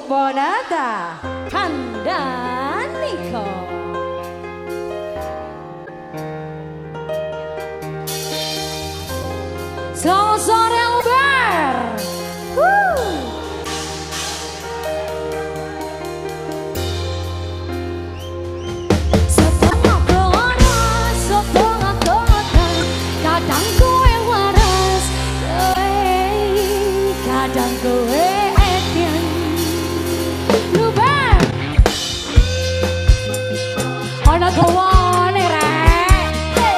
Bonata Handanico. Selamat sore Uber. Setengah panas, setengah kotor, kadang kowe waras, kadang kowe edian. Uber, ana kawane rek.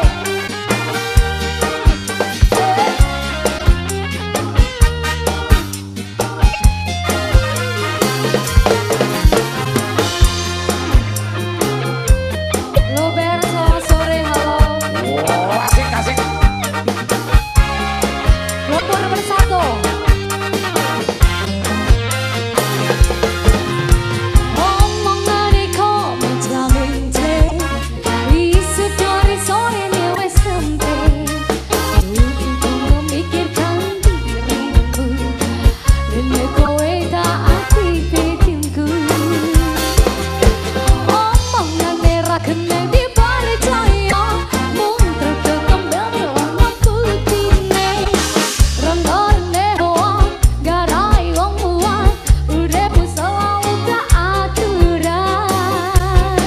Uber, selamat sore, halo. Oh, asik asik. Nomor bersatu. Omongan iko menjamin isu dari sore ni wes sampai. Aku memikirkan diriku dan kowe tak hati petinku. Omongan merah kena dipercaya, mung terkekam dalam putihnya. Rondone hoang, garai wong muat, uripku selalu tak aturan.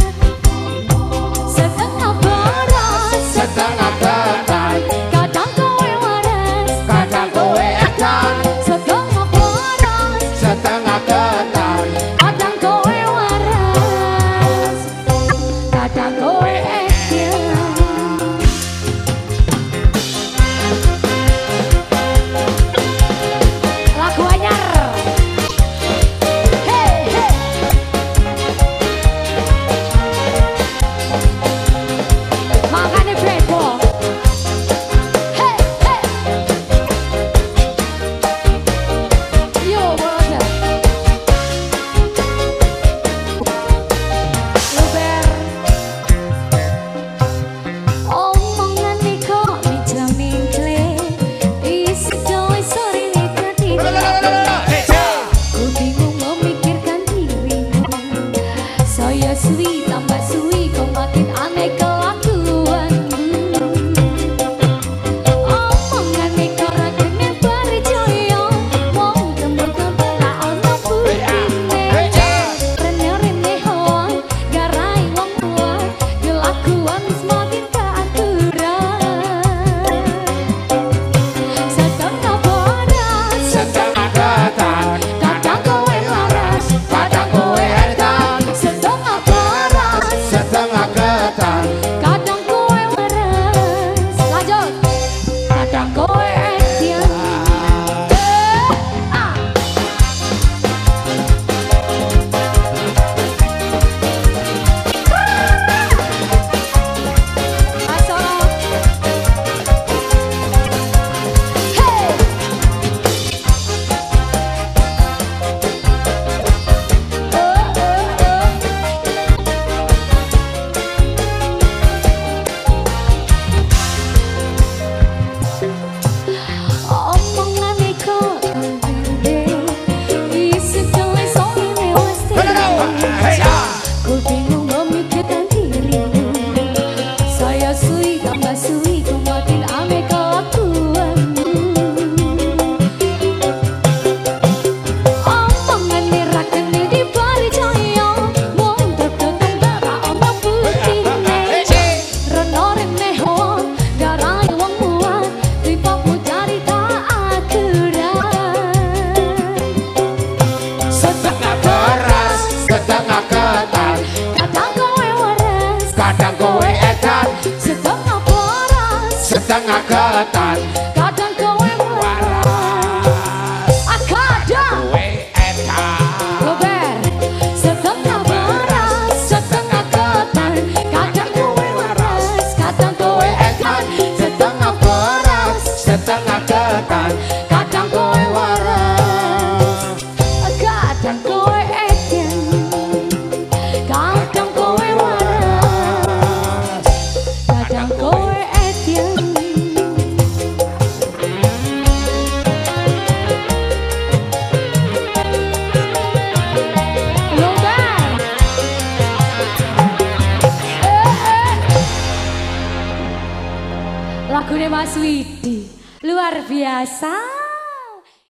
Setengah beras, Setengah ketan, kadang kowe waras, kadang kowe edan. setengah beras, Setengah ketan, kadang kowe waras, kadang kowe edian. Lagu anyar. Hey, hey. Makanya bebo. Hey, hey. Yo, brother. Uber. Omongan iko dijamin kle, isi doa sore ni tadi. Ku bingung memikirkan dirimu. Saya suwi tambah suwi, kau makin aneh kelakuanmu. Omongan iko rakene percaya, wong tembur-tembur tak ono bukine. Rene-rene hoang, garai wong kuat, kelakuan semakin tak aturan. Setengah beras, setengah ketan, kadang kowe waras, kadang kowe edan. setengah beras, Setengah ketan, kadang kowe waras. Lanjut, kadang kowe edian. Ah. Asal. Hey. Omongan iko isi tulis sore lewat hey ya. Ku bingung memikirkan dirimu. Saya suwi tambah suwi, ku makin aneh kelakuanmu. Omongan merah kena dipercaya, mung terkekang darah ono putihne. Rene-rene hoang, garai wong muat, ripakmu cari tak aturan. Setengah beras, setengah ketan, Kadang kowe waras, kadang kowe edan. setengah beras, Setengah ketan, kadang kowe waras. Kadang kowe edan. Uber, setengah beras, setengah ketan, kadang kowe waras, kadang kowe edan. Setengah beras, setengah ketan, Kadang kowe waras, kadang kowe edian. Kadang kowe waras, kadang kowe edian. Lagunya Mas Widi luar biasa.